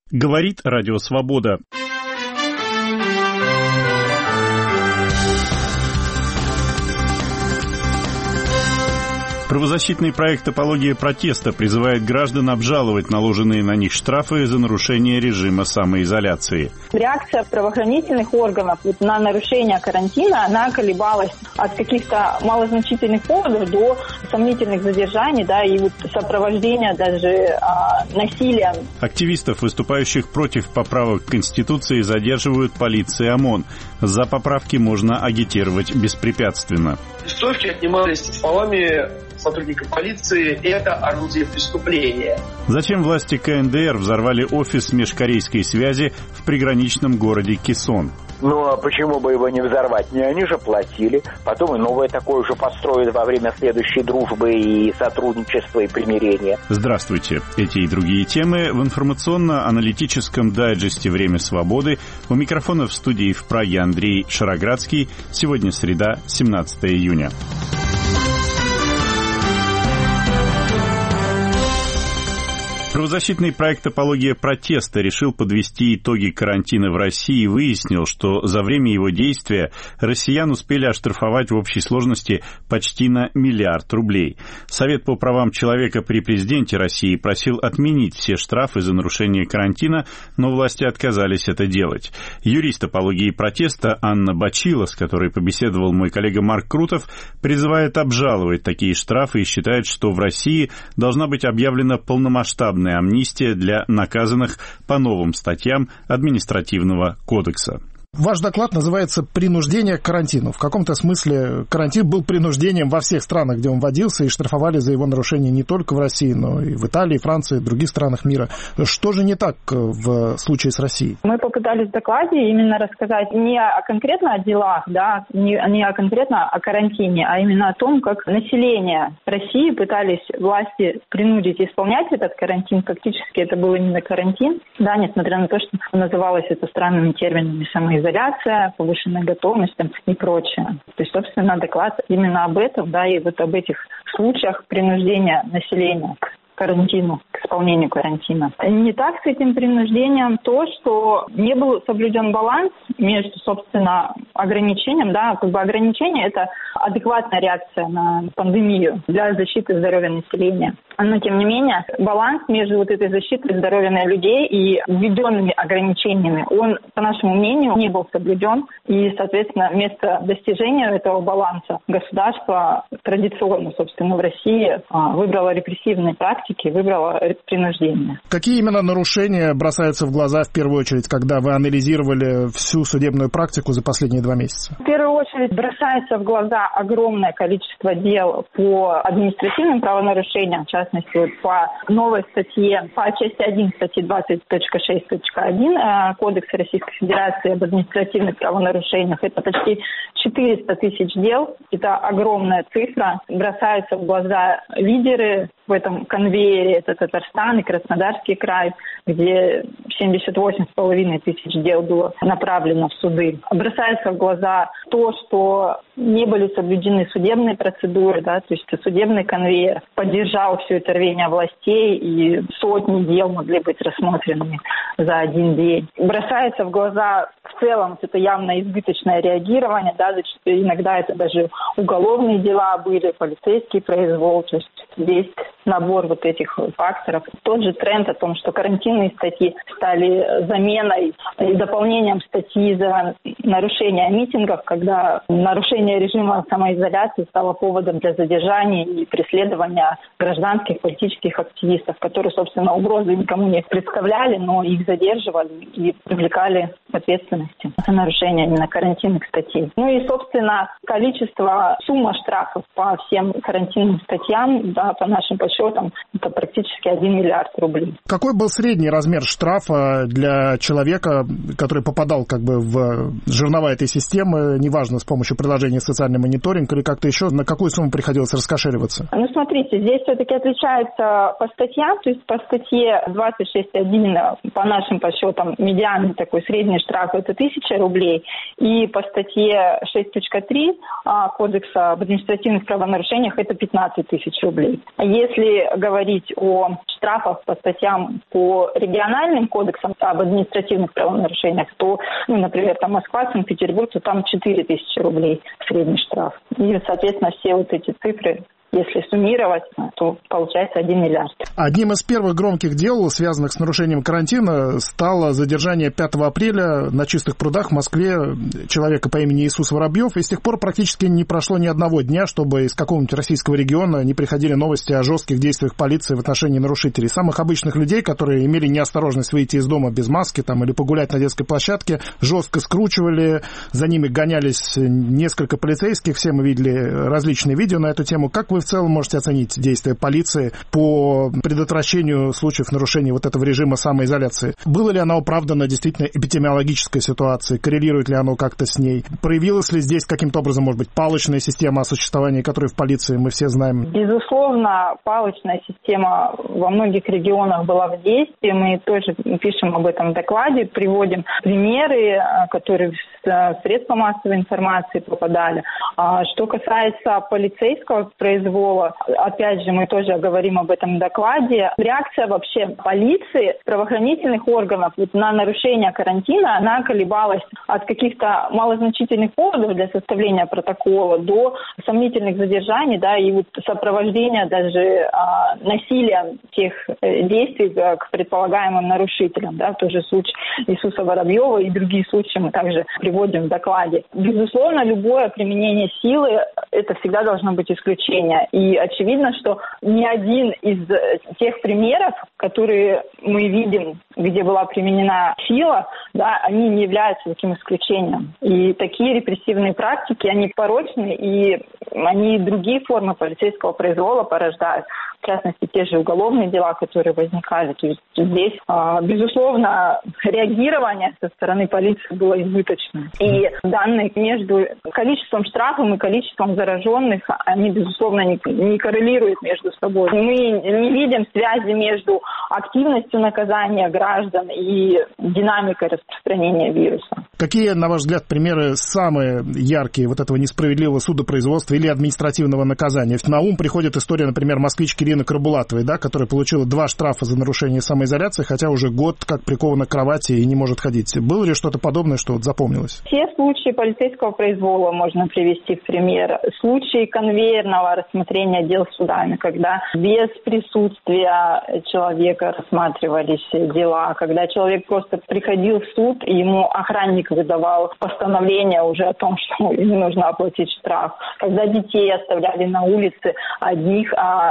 Говорит Радио Свобода. Правозащитный проект «Апология протеста» призывает граждан обжаловать наложенные на них штрафы за нарушение режима самоизоляции. Реакция правоохранительных органов на нарушение карантина, она колебалась от каких-то малозначительных поводов до сомнительных задержаний, и сопровождения даже насилием. Активистов, выступающих против поправок к Конституции, задерживают полиция и ОМОН. За поправки можно агитировать беспрепятственно. Листовки отнимались словами сотрудника полиции: это орудие преступления. Зачем власти КНДР взорвали офис межкорейской связи в приграничном городе Кесон? Ну, а почему бы его не взорвать? Не они же платили. Потом и новое такое же построят во время следующей дружбы и сотрудничества и примирения. Здравствуйте. Эти и другие темы в информационно-аналитическом дайджесте «Время свободы». У микрофона в студии в Праге Андрей Шароградский. Сегодня среда, 17 июня. Правозащитный проект «Апология протеста» решил подвести итоги карантина в России и выяснил, что за время его действия россиян успели оштрафовать в общей сложности почти на 1 миллиард рублей. Совет по правам человека при президенте России просил отменить все штрафы за нарушение карантина, но власти отказались это делать. Юрист «Апологии протеста» Анна Бачила, с которой побеседовал мой коллега Марк Крутов, призывает обжаловать такие штрафы и считает, что в России должна быть объявлена полномасштабная амнистия для наказанных по новым статьям Административного кодекса. Ваш доклад называется «Принуждение к карантину». В каком-то смысле карантин был принуждением во всех странах, где он вводился, и штрафовали за его нарушение не только в России, но и в Италии, Франции, других странах мира. Что же не так в случае с Россией? Мы попытались в докладе именно рассказать не конкретно о делах, не конкретно о карантине, а именно о том, как население России пытались власти принудить исполнять этот карантин. Фактически это был именно карантин, несмотря на то, что называлось это странными терминами самоизоляция, повышенная готовность и прочее. То есть, собственно, доклад именно об этом, и об этих случаях принуждения населения к карантину, к исполнению карантина. Не так с этим принуждением то, что не был соблюден баланс между, собственно, ограничением. Ограничение – это адекватная реакция на пандемию для защиты здоровья населения. Но, тем не менее, баланс между этой защитой здоровья людей и введенными ограничениями, он, по нашему мнению, не был соблюден. И, соответственно, вместо достижения этого баланса государство традиционно, собственно, в России выбрало репрессивные практики, выбрало принуждение. Какие именно нарушения бросаются в глаза в первую очередь, когда вы анализировали всю судебную практику за последние 2 месяца? В первую очередь бросается в глаза огромное количество дел по административным правонарушениям, в частности, по новой статье, по части 1 статьи 20.6.1 Кодекса Российской Федерации об административных правонарушениях. Это почти 400 тысяч дел. Это огромная цифра. Бросаются в глаза лидеры в этом конвейере. Это Татарстан и Краснодарский край, где 78,5 тысяч дел было направлено в суды. Бросается в глаза то, что не были соблюдены судебные процедуры, то есть судебный конвейер поддержал все это рвение властей, и сотни дел могли быть рассмотрены за один день. Бросается в глаза в целом это явно избыточное реагирование, иногда это даже уголовные дела были, полицейский произвол, то есть здесь набор этих факторов. Тот же тренд о том, что карантинные статьи стали заменой и дополнением статьи за нарушение митингов, когда нарушение режима самоизоляции стало поводом для задержания и преследования гражданских политических активистов, которые, собственно, угрозы никому не представляли, но их задерживали и привлекали к ответственности за нарушение именно карантинных статей. И, собственно, сумма штрафов по всем карантинным статьям, по нашим подсчетам, это практически 1 миллиард рублей. Какой был средний размер штрафа для человека, который попадал в жернова этой системы, неважно, с помощью приложения «Социальный мониторинг» или как-то еще, на какую сумму приходилось раскошеливаться? Ну, смотрите, здесь все-таки отличается по статьям, то есть по статье 26.1, по нашим подсчетам, медианный такой средний штраф – это 1000 рублей, и по статье 6.3 Кодекса об административных правонарушениях это 15 000 рублей. Если говорить о штрафах по статьям по региональным кодексам об административных правонарушениях, то, например, там Москва, Санкт-Петербург, то там 4000 рублей средний штраф. И, соответственно, все вот эти цифры, если суммировать, то получается 1 миллиард. Одним из первых громких дел, связанных с нарушением карантина, стало задержание 5 апреля на Чистых прудах в Москве человека по имени Иисус Воробьев. И с тех пор практически не прошло ни одного дня, чтобы из какого-нибудь российского региона не приходили новости о жестких действиях полиции в отношении нарушителей. Самых обычных людей, которые имели неосторожность выйти из дома без маски или погулять на детской площадке, жестко скручивали, за ними гонялись несколько полицейских. Все мы видели различные видео на эту тему. Как вы в целом можете оценить действия полиции по предотвращению случаев нарушения вот этого режима самоизоляции? Было ли оно оправдано действительно эпидемиологической ситуацией? Коррелирует ли оно как-то с ней? Проявилась ли здесь каким-то образом, может быть, палочная система, о существовании которой в полиции мы все знаем? Безусловно, палочная система во многих регионах была в действии. Мы тоже пишем об этом в докладе, приводим примеры, которые в средства массовой информации попадали. Что касается полицейского произвола, опять же, мы тоже говорим об этом в докладе. Реакция вообще полиции, правоохранительных органов на нарушение карантина, она колебалась от каких-то малозначительных поводов для составления протокола до сомнительных задержаний, и сопровождения даже насилия тех действий к предполагаемым нарушителям. Тот же случай Иисуса Воробьева и другие случаи мы также приводим в докладе. Безусловно, любое применение силы – это всегда должно быть исключение. И очевидно, что ни один из тех примеров, которые мы видим, где была применена сила, они не являются таким исключением. И такие репрессивные практики, они порочны, и они другие формы полицейского произвола порождают. В частности, те же уголовные дела, которые возникали. То есть здесь, безусловно, реагирование со стороны полиции было избыточным. И данные между количеством штрафов и количеством зараженных, они, безусловно, не коррелируют между собой. Мы не видим связи между активностью наказания граждан и динамикой распространения вируса. Какие, на ваш взгляд, примеры самые яркие вот этого несправедливого судопроизводства или административного наказания? На ум приходит история, например, москвички Ирины Карбулатовой, которая получила 2 штрафа за нарушение самоизоляции, хотя уже год как прикована к кровати и не может ходить. Было ли что-то подобное, что запомнилось? Все случаи полицейского произвола можно привести в пример. Случаи конвейерного рассмотрения дел судами, когда без присутствия человека рассматривались дела, когда человек просто приходил в суд, и ему охранник выдавал постановление уже о том, что ему нужно оплатить штраф, когда детей оставляли на улице одних, а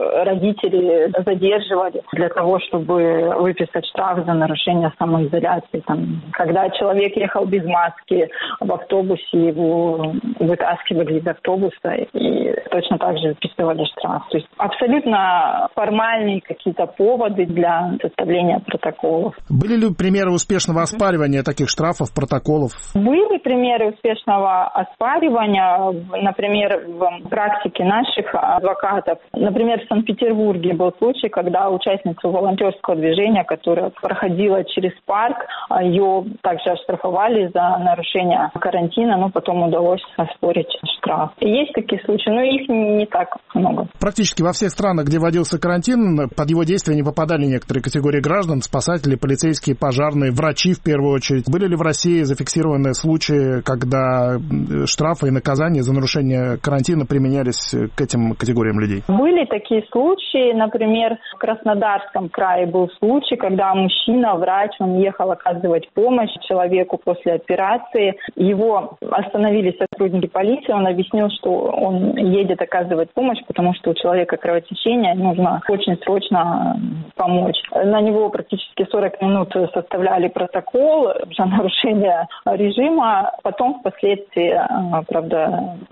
родители задерживали для того, чтобы выписать штраф за нарушение самоизоляции. Когда человек ехал без маски в автобусе, его вытаскивали из автобуса и точно так же выписывали штраф. То есть абсолютно формальные какие-то поводы для составления протоколов. Были ли примеры успешного оспаривания таких штрафов, протоколов? Были примеры успешного оспаривания, например, в практике наших адвокатов. Например, в Санкт-Петербурге был случай, когда участницу волонтерского движения, которая проходила через парк, ее также оштрафовали за нарушение карантина, но потом удалось оспорить штраф. И есть такие случаи, но их не так много. Практически во всех странах, где вводился карантин, под его действие не попадали некоторые категории граждан, спасатели, полицейские, пожарные, врачи в первую очередь. Были ли в России зафиксированы случаи, когда штрафы и наказания за нарушение карантина применялись к этим категориям людей? Были такие случаи. Например, в Краснодарском крае был случай, когда мужчина, врач, он ехал оказывать помощь человеку после операции. Его остановили сотрудники полиции. Он объяснил, что он едет оказывать помощь, потому что у человека кровотечение, нужно очень срочно помочь. На него практически 40 минут составляли протокол за нарушение режима. Потом впоследствии, правда, отменили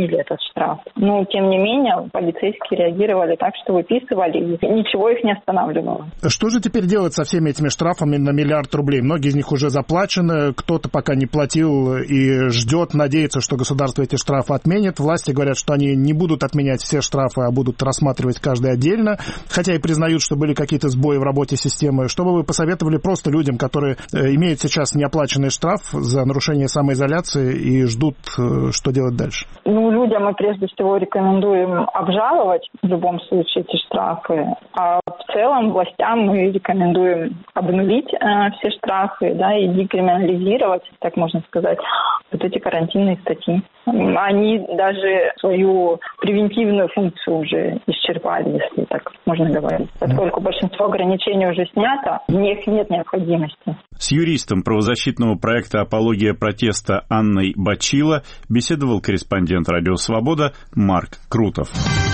отменили этот штраф. Но, тем не менее, полицейские реагировали так, что выписывали, и ничего их не останавливало. Что же теперь делать со всеми этими штрафами на 1 миллиард рублей? Многие из них уже заплачены, кто-то пока не платил и ждет, надеется, что государство эти штрафы отменит. Власти говорят, что они не будут отменять все штрафы, а будут рассматривать каждый отдельно, хотя и признают, что были какие-то сбои в работе системы. Что бы вы посоветовали просто людям, которые имеют сейчас неоплаченный штраф за нарушение самоизоляции и ждут, что делать дальше? Людям мы прежде всего рекомендуем обжаловать в любом случае эти штрафы, а в целом властям мы рекомендуем обнулить все штрафы, и декриминализировать, так можно сказать, вот эти карантинные статьи. Они даже свою превентивную функцию уже исчерпали, если так можно говорить. Поскольку большинство ограничений уже снято, в них нет необходимости. С юристом правозащитного проекта «Апология протеста» Анной Бачило беседовал корреспондент «Радио Свобода» Марк Крутов.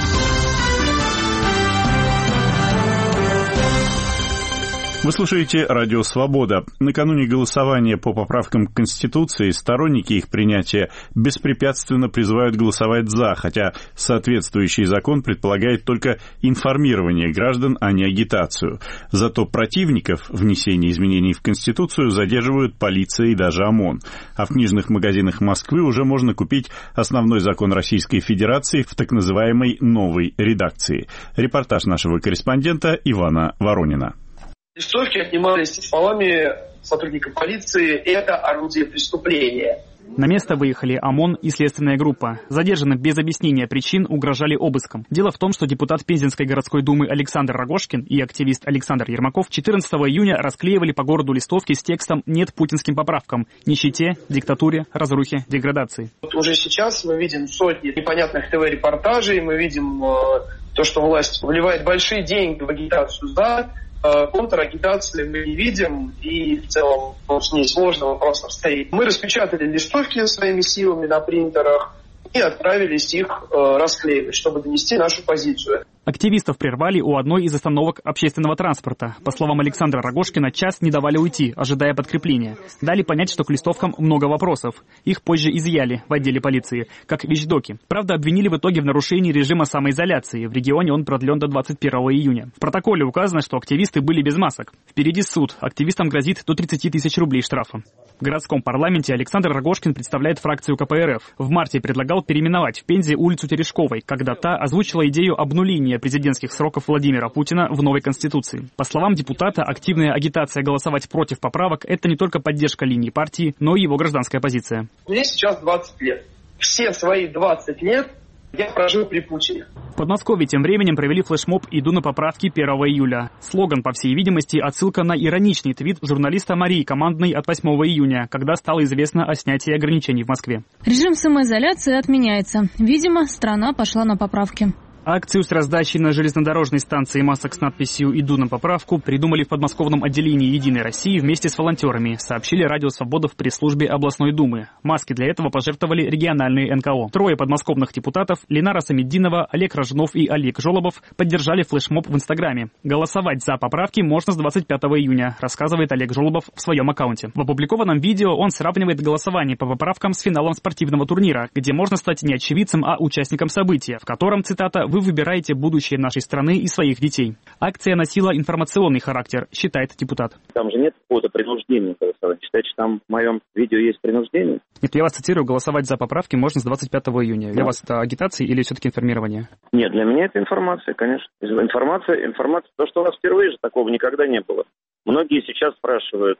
Вы слушаете «Радио Свобода». Накануне голосования по поправкам к Конституции сторонники их принятия беспрепятственно призывают голосовать «за», хотя соответствующий закон предполагает только информирование граждан, а не агитацию. Зато противников внесения изменений в Конституцию задерживают полиция и даже ОМОН. А в книжных магазинах Москвы уже можно купить основной закон Российской Федерации в так называемой новой редакции. Репортаж нашего корреспондента Ивана Воронина. Листовки отнимались словами сотрудника полиции «это орудие преступления». На место выехали ОМОН и следственная группа. Задержанным без объяснения причин угрожали обыском. Дело в том, что депутат Пензенской городской думы Александр Рогожкин и активист Александр Ермаков 14 июня расклеивали по городу листовки с текстом «Нет путинским поправкам. Нищете, диктатуре, разрухе, деградации». Уже сейчас мы видим сотни непонятных ТВ-репортажей, мы видим то, что власть вливает большие деньги в агитацию «за». Контрагитации мы не видим, и в целом с ней сложно вопрос стоит. Мы распечатали листовки своими силами на принтерах и отправились их расклеивать, чтобы донести нашу позицию. Активистов прервали у одной из остановок общественного транспорта. По словам Александра Рогожкина, час не давали уйти, ожидая подкрепления. Дали понять, что к листовкам много вопросов. Их позже изъяли в отделе полиции, как вещдоки. Правда, обвинили в итоге в нарушении режима самоизоляции. В регионе он продлен до 21 июня. В протоколе указано, что активисты были без масок. Впереди суд. Активистам грозит до 30 тысяч рублей штрафа. В городском парламенте Александр Рогожкин представляет фракцию КПРФ. В марте предлагал переименовать в Пензе улицу Терешковой, когда та озвучила идею обнуления президентских сроков Владимира Путина в новой Конституции. По словам депутата, активная агитация голосовать против поправок – это не только поддержка линии партии, но и его гражданская позиция. Мне сейчас 20 лет. Все свои 20 лет я прожил при Путине. В Подмосковье тем временем провели флешмоб «Иду на поправки 1 июля». Слоган, по всей видимости, отсылка на ироничный твит журналиста Марии Командной от 8 июня, когда стало известно о снятии ограничений в Москве. Режим самоизоляции отменяется. Видимо, страна пошла на поправки. Акцию с раздачей на железнодорожной станции масок с надписью «Иду на поправку» придумали в подмосковном отделении «Единой России» вместе с волонтерами, сообщили Радио Свобода в пресс-службе областной думы. Маски для этого пожертвовали региональные НКО. 3 подмосковных депутатов Ленара Самеддинова, Олег Рожнов и Олег Жолобов поддержали флешмоб в Инстаграме. Голосовать за поправки можно с 25 июня, рассказывает Олег Жолобов в своем аккаунте. В опубликованном видео он сравнивает голосование по поправкам с финалом спортивного турнира, где можно стать не очевидцем, а участником события, в котором, цитата, «Вы выбираете будущее нашей страны и своих детей». Акция носила информационный характер, считает депутат. Там же нет какого-то принуждения голосовать. Считаете, что там в моем видео есть принуждение? Нет, я вас цитирую, голосовать за поправки можно с 25 июня. Для вас это агитация или все-таки информирование? Нет, для меня это информация, конечно. Информация, то, что у нас впервые же такого никогда не было. Многие сейчас спрашивают,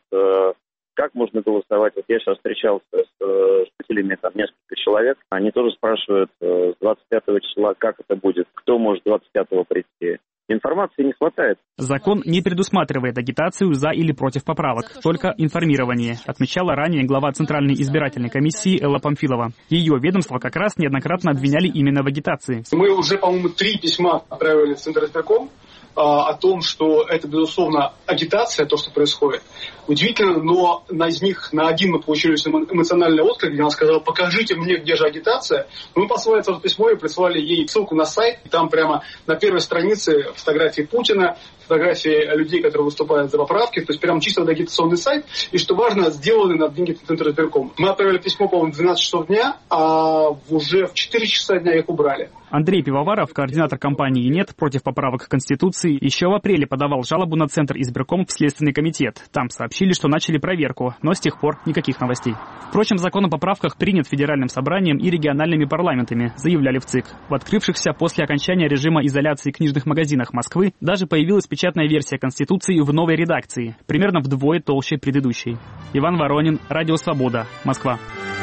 как можно голосовать. Вот я сейчас встречался с жителями, там несколько человек. Они тоже спрашивают с 25 числа, как это будет, кто может 25-го прийти. Информации не хватает. Закон не предусматривает агитацию за или против поправок, только информирование, отмечала ранее глава Центральной избирательной комиссии Элла Памфилова. Ее ведомство как раз неоднократно обвиняли именно в агитации. Мы уже, по-моему, 3 письма отправили в Центральный избирком о том, что это, безусловно, агитация, то, что происходит. Удивительно, но из них на один мы получили эмоциональный отклик, где она сказала: покажите мне, где же агитация. Мы послали это письмо и прислали ей ссылку на сайт. И там прямо на первой странице фотографии Путина, фотографии людей, которые выступают за поправки. То есть прямо чисто агитационный сайт. И что важно, сделаны на деньги Центра избиркома. Мы отправили письмо, по-моему, в 12 часов дня, а уже в 4 часа дня их убрали. Андрей Пивоваров, координатор кампании «Нет» против поправок к Конституции, еще в апреле подавал жалобу на Центр избирком в Следственный комитет. Там сообщили, что начали проверку, но с тех пор никаких новостей. Впрочем, закон о поправках принят Федеральным собранием и региональными парламентами, заявляли в ЦИК. В открывшихся после окончания режима изоляции книжных магазинах Москвы даже появилась печатная версия Конституции в новой редакции, примерно вдвое толще предыдущей. Иван Воронин, Радио Свобода, Москва.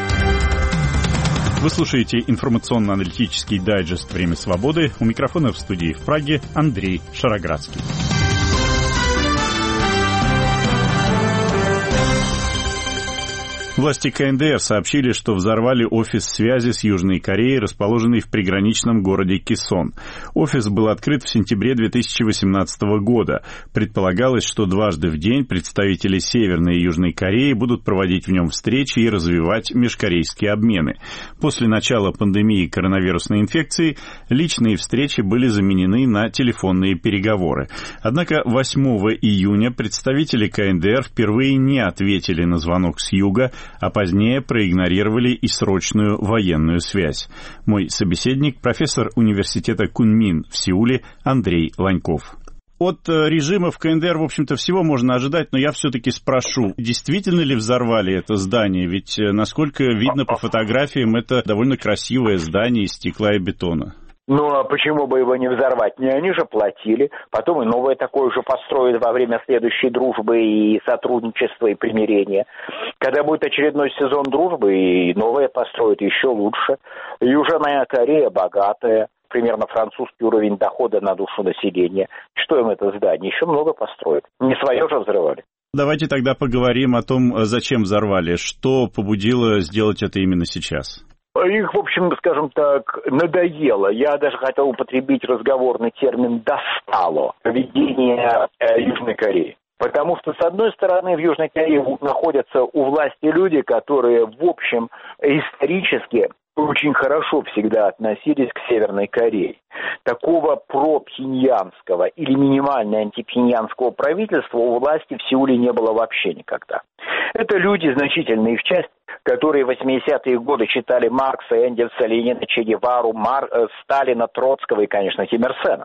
Вы слушаете информационно-аналитический дайджест «Время свободы». У микрофона в студии в Праге Андрей Шароградский. Власти КНДР сообщили, что взорвали офис связи с Южной Кореей, расположенный в приграничном городе Кесон. Офис был открыт в сентябре 2018 года. Предполагалось, что дважды в день представители Северной и Южной Кореи будут проводить в нем встречи и развивать межкорейские обмены. После начала пандемии коронавирусной инфекции личные встречи были заменены на телефонные переговоры. Однако 8 июня представители КНДР впервые не ответили на звонок с юга, а позднее проигнорировали и срочную военную связь. Мой собеседник, профессор университета Кунмин в Сеуле Андрей Ланьков. От режима в КНДР, в общем-то, всего можно ожидать, но я все-таки спрошу, действительно ли взорвали это здание? Ведь, насколько видно по фотографиям, это довольно красивое здание из стекла и бетона. Ну, а почему бы его не взорвать? Не они же платили. Потом и новое такое же построят во время следующей дружбы и сотрудничества и примирения. Когда будет очередной сезон дружбы, и новое построят еще лучше. Южная Корея богатая, примерно французский уровень дохода на душу населения. Что им это здание? Еще много построят. Не свое же взрывали. Давайте тогда поговорим о том, зачем взорвали. Что побудило сделать это именно сейчас? Их, в общем, скажем так, надоело. Я даже хотел употребить разговорный термин «достало» поведение Южной Кореи. Потому что, с одной стороны, в Южной Корее находятся у власти люди, которые, в общем, исторически очень хорошо всегда относились к Северной Корее. Такого пропхеньянского или минимально антипхеньянского правительства у власти в Сеуле не было вообще никогда. Это люди, значительная их часть, которые в 80-е годы читали Маркса, Энгельса, Ленина, Че Гевару, Сталина, Троцкого и, конечно, Ким Ир Сена.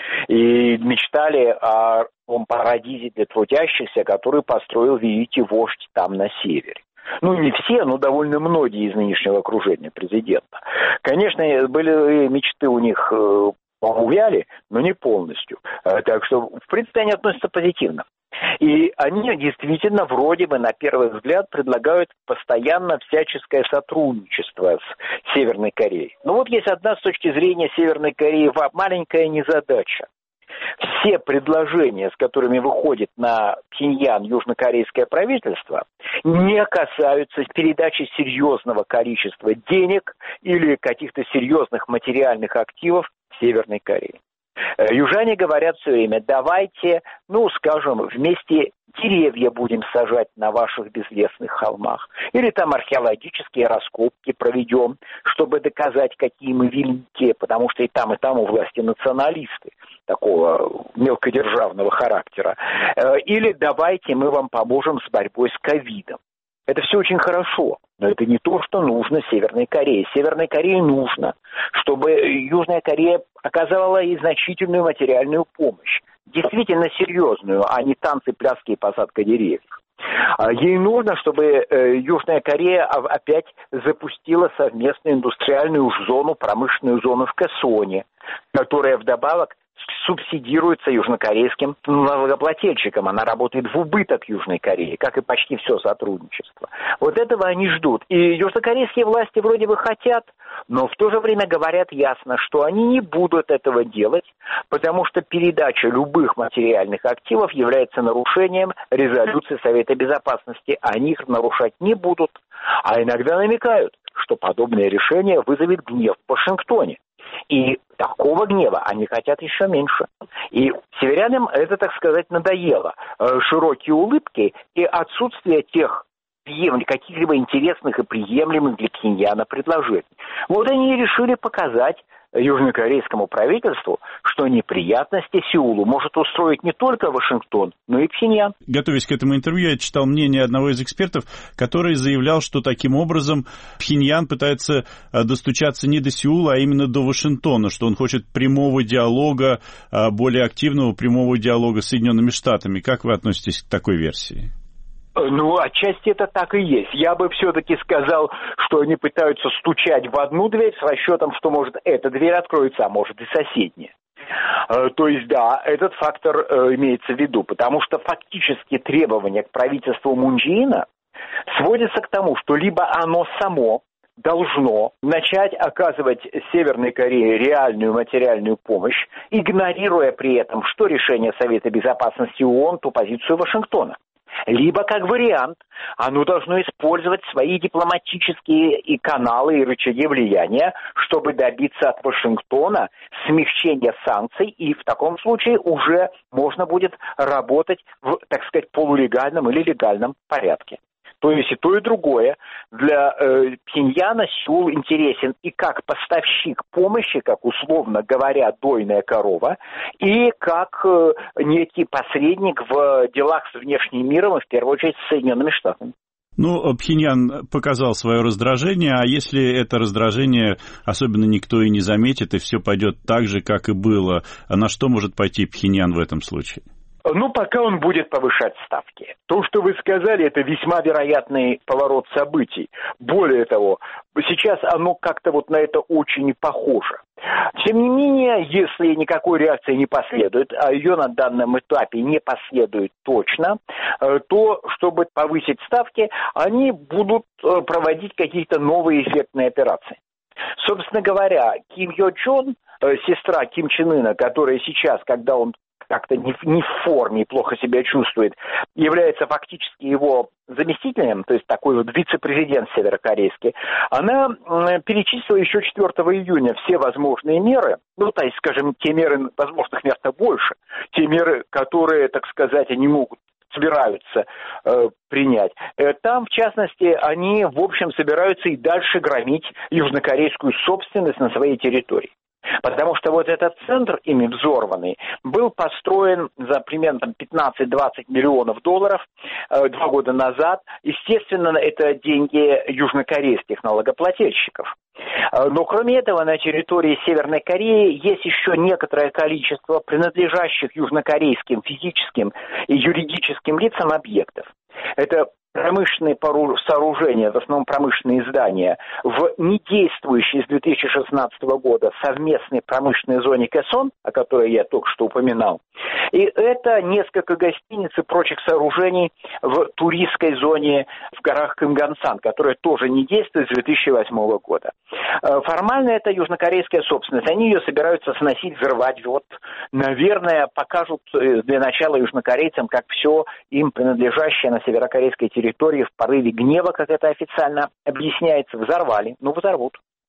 И мечтали о том парадизе для трудящихся, который построил великий вождь там на севере. Ну, не все, но довольно многие из нынешнего окружения президента. Конечно, были мечты у них, увяли, но не полностью. Так что, в принципе, они относятся позитивно. И они действительно вроде бы на первый взгляд предлагают постоянно всяческое сотрудничество с Северной Кореей. Но вот есть одна с точки зрения Северной Кореи маленькая незадача. Все предложения, с которыми выходит на Пхеньян южнокорейское правительство, не касаются передачи серьезного количества денег или каких-то серьезных материальных активов Северной Корее. Южане говорят все время: давайте, скажем, вместе деревья будем сажать на ваших безлесных холмах. Или там археологические раскопки проведем, чтобы доказать, какие мы великие, потому что и там у власти националисты такого мелкодержавного характера. Или давайте мы вам поможем с борьбой с ковидом. Это все очень хорошо, но это не то, что нужно Северной Корее. Северной Корее нужно, чтобы Южная Корея оказывала ей значительную материальную помощь. Действительно серьезную, а не танцы, пляски и посадка деревьев. Ей нужно, чтобы Южная Корея опять запустила совместную индустриальную зону, промышленную зону в Кэсоне, которая вдобавок субсидируется южнокорейским налогоплательщиком. Она работает в убыток Южной Кореи, как и почти все сотрудничество. Вот этого они ждут. И южнокорейские власти вроде бы хотят, но в то же время говорят ясно, что они не будут этого делать, потому что передача любых материальных активов является нарушением резолюции Совета Безопасности. Они их нарушать не будут, а иногда намекают, что подобное решение вызовет гнев в Вашингтоне. И такого гнева они хотят еще меньше. И северянам это, так сказать, надоело. Широкие улыбки и отсутствие тех каких-либо интересных и приемлемых для Пхеньяна предложений. Вот они и решили показать южнокорейскому правительству, что неприятности Сеулу может устроить не только Вашингтон, но и Пхеньян. Готовясь к этому интервью, я читал мнение одного из экспертов, который заявлял, что таким образом Пхеньян пытается достучаться не до Сеула, а именно до Вашингтона, что он хочет прямого диалога, более активного прямого диалога с Соединенными Штатами. Как вы относитесь к такой версии? Ну, отчасти это так и есть. Я бы все-таки сказал, что они пытаются стучать в одну дверь с расчетом, что, может, эта дверь откроется, а может и соседняя. То есть, да, этот фактор имеется в виду, потому что фактически требования к правительству Мун Чжэ Ина сводятся к тому, что либо оно само должно начать оказывать Северной Корее реальную материальную помощь, игнорируя при этом что решение Совета Безопасности ООН, то позицию Вашингтона. Либо, как вариант, оно должно использовать свои дипломатические и каналы, и рычаги влияния, чтобы добиться от Вашингтона смягчения санкций, и в таком случае уже можно будет работать в, так сказать, полулегальном или легальном порядке. То есть и то, и другое. Для Пхеньяна Сеул интересен и как поставщик помощи, как, условно говоря, дойная корова, и как некий посредник в делах с внешним миром, и в первую очередь с Соединенными Штатами. Ну, Пхеньян показал свое раздражение, а если это раздражение особенно никто и не заметит, и все пойдет так же, как и было, на что может пойти Пхеньян в этом случае? Ну, пока он будет повышать ставки. То, что вы сказали, это весьма вероятный поворот событий. Более того, сейчас оно как-то вот на это очень похоже. Тем не менее, если никакой реакции не последует, а ее на данном этапе не последует точно, то, чтобы повысить ставки, они будут проводить какие-то новые эффектные операции. Собственно говоря, Ким Йо Чон, сестра Ким Чен Ына, которая сейчас, когда он как-то не в форме, плохо себя чувствует, является фактически его заместителем, то есть такой вот вице-президент северокорейский, она перечислила еще 4 июня все возможные меры, ну, то есть, скажем, те меры, возможных места больше, те меры, которые, так сказать, они могут собираются принять. Там, в частности, они, в общем, собираются и дальше громить южнокорейскую собственность на своей территории. Потому что вот этот центр, ими взорванный, был построен за примерно 15-20 миллионов долларов 2 года назад. Естественно, это деньги южнокорейских налогоплательщиков. Но кроме этого, на территории Северной Кореи есть еще некоторое количество принадлежащих южнокорейским физическим и юридическим лицам объектов. Это промышленные сооружения, в основном промышленные здания, в недействующей с 2016 года совместной промышленной зоне Кэсон, о которой я только что упоминал, и это несколько гостиниц и прочих сооружений в туристской зоне в горах Кымгансан, которая тоже не действует с 2008 года. Формально это южнокорейская собственность. Они ее собираются сносить, взрывать. Вот, наверное, покажут для начала южнокорейцам, как все им принадлежащее на северокорейской территории в порыве гнева, как это официально объясняется, взорвали. Ну, взорвут.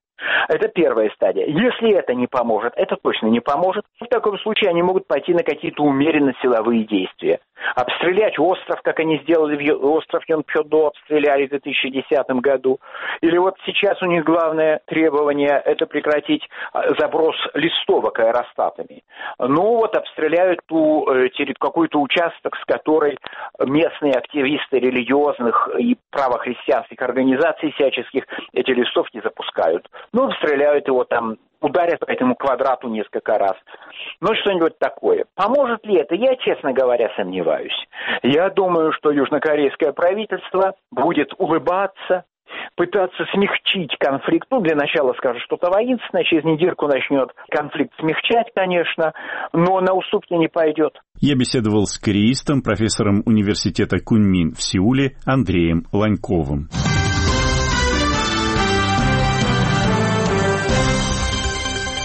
Это первая стадия. Если это не поможет, это точно не поможет. В таком случае они могут пойти на какие-то умеренно силовые действия. Обстрелять остров, как они сделали, остров Йонпхёдо обстреляли в 2010 году. Или вот сейчас у них главное требование – это прекратить заброс листовок аэростатами. Ну вот обстреляют какой-то участок, с которой местные активисты религиозных и правохристианских организаций всяческих эти листовки запускают. Ну, обстреляют его там, ударят по этому квадрату несколько раз. Ну, что-нибудь такое. Поможет ли это? Я, честно говоря, сомневаюсь. Я думаю, что южнокорейское правительство будет улыбаться, пытаться смягчить конфликт. Ну, для начала скажет что-то воинственное, через недельку начнет конфликт смягчать, конечно, но на уступки не пойдет. Я беседовал с кореистом, профессором университета Куньмин в Сеуле Андреем Ланьковым.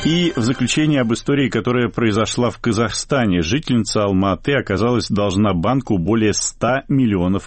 И в заключение об истории, которая произошла в Казахстане. Жительница Алма-Аты оказалась должна банку более $100 миллионов.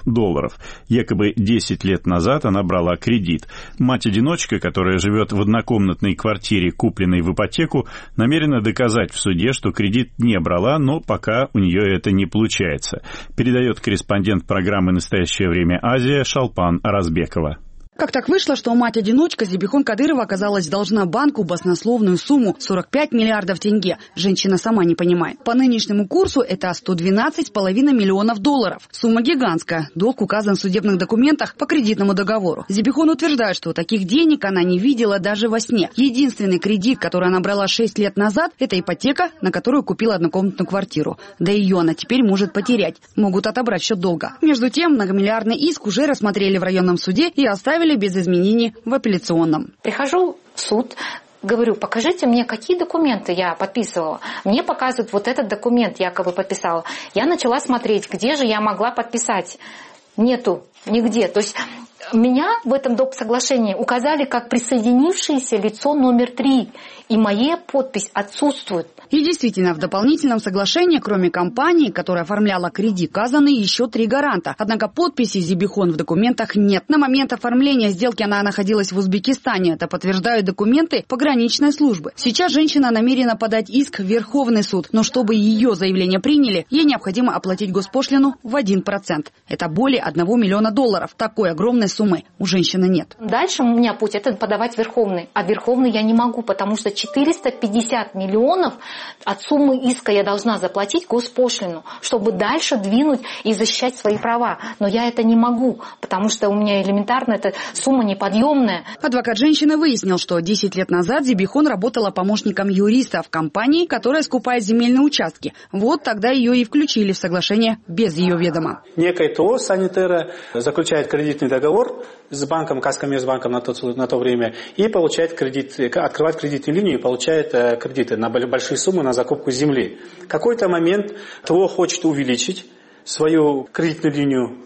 Якобы 10 лет назад она брала кредит. Мать-одиночка, которая живет в однокомнатной квартире, купленной в ипотеку, намерена доказать в суде, что кредит не брала, но пока у нее это не получается. Передает корреспондент программы «Настоящее время Азия» Шолпан Аразбекова. Как так вышло, что мать-одиночка Зибихон Кадырова оказалась должна банку баснословную сумму 45 миллиардов тенге? Женщина сама не понимает. По нынешнему курсу это $112,5 миллионов. Сумма гигантская. Долг указан в судебных документах по кредитному договору. Зибихон утверждает, что таких денег она не видела даже во сне. Единственный кредит, который она брала 6 лет назад, это ипотека, на которую купила однокомнатную квартиру. Да ее она теперь может потерять. Могут отобрать счет долга. Между тем, многомиллиардный иск уже рассмотрели в районном суде и оставили без изменений в апелляционном. Прихожу в суд, говорю, покажите мне, какие документы я подписывала. Мне показывают вот этот документ, якобы подписала. Я начала смотреть, где же я могла подписать. Нету нигде. То есть меня в этом доп. Соглашении указали как присоединившееся лицо номер 3. И моя подпись отсутствует. И действительно, в дополнительном соглашении, кроме компании, которая оформляла кредит, указаны еще 3 гаранта. Однако подписи Зибихон в документах нет. На момент оформления сделки она находилась в Узбекистане. Это подтверждают документы пограничной службы. Сейчас женщина намерена подать иск в Верховный суд. Но чтобы ее заявление приняли, ей необходимо оплатить госпошлину в 1%. Это более $1 миллиона. Такой огромной суммы у женщины нет. Дальше у меня путь это подавать в Верховный. А в Верховный я не могу, потому что 450 миллионов от суммы иска я должна заплатить госпошлину, чтобы дальше двинуть и защищать свои права. Но я это не могу, потому что у меня элементарно эта сумма неподъемная. Адвокат женщины выяснил, что 10 лет назад Зибихон работала помощником юриста в компании, которая скупает земельные участки. Вот тогда ее и включили в соглашение без ее ведома. Некое ТО «Санитера» заключает кредитный договор с банком, Казкоммерцбанком на то время, и получает кредит, открывает кредитную линию и получает кредиты на большие суммы на закупку земли. В какой-то момент ТО хочет увеличить свою кредитную линию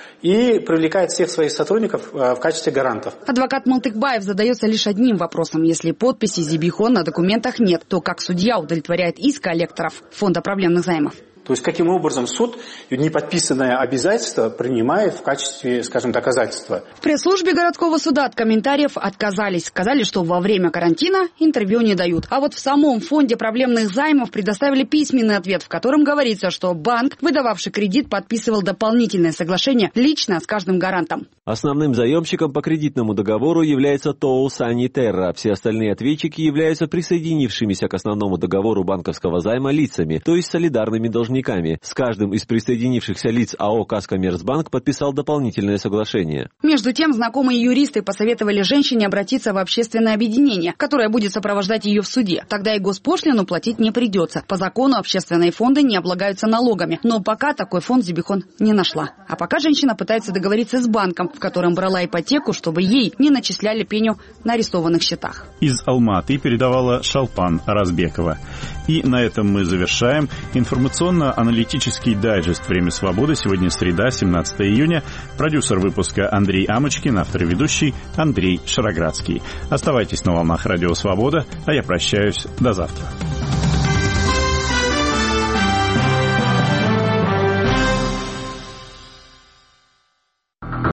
и привлекает всех своих сотрудников в качестве гарантов. Адвокат Малтыкбаев задается лишь одним вопросом. Если подписи Зибихон на документах нет, то как судья удовлетворяет иск коллекторов Фонда проблемных займов? То есть, каким образом суд неподписанное обязательство принимает в качестве, скажем, доказательства? В пресс-службе городского суда от комментариев отказались. Сказали, что во время карантина интервью не дают. А вот в самом фонде проблемных займов предоставили письменный ответ, в котором говорится, что банк, выдававший кредит, подписывал дополнительное соглашение лично с каждым гарантом. Основным заемщиком по кредитному договору является ТО «Санитера». Все остальные ответчики являются присоединившимися к основному договору банковского займа лицами, то есть солидарными должниками. С каждым из присоединившихся лиц АО «Казкоммерцбанк» подписал дополнительное соглашение. Между тем, знакомые юристы посоветовали женщине обратиться в общественное объединение, которое будет сопровождать ее в суде. Тогда и госпошлину платить не придется. По закону общественные фонды не облагаются налогами. Но пока такой фонд Зибихон не нашла. А пока женщина пытается договориться с банком, в котором брала ипотеку, чтобы ей не начисляли пеню на арестованных счетах. Из Алма-Аты передавала Шолпан Аразбекова. И на этом мы завершаем информационно-аналитический дайджест «Время свободы». Сегодня среда, 17 июня. Продюсер выпуска Андрей Амочкин, автор и ведущий Андрей Шароградский. Оставайтесь на волнах Радио Свобода, а я прощаюсь. До завтра.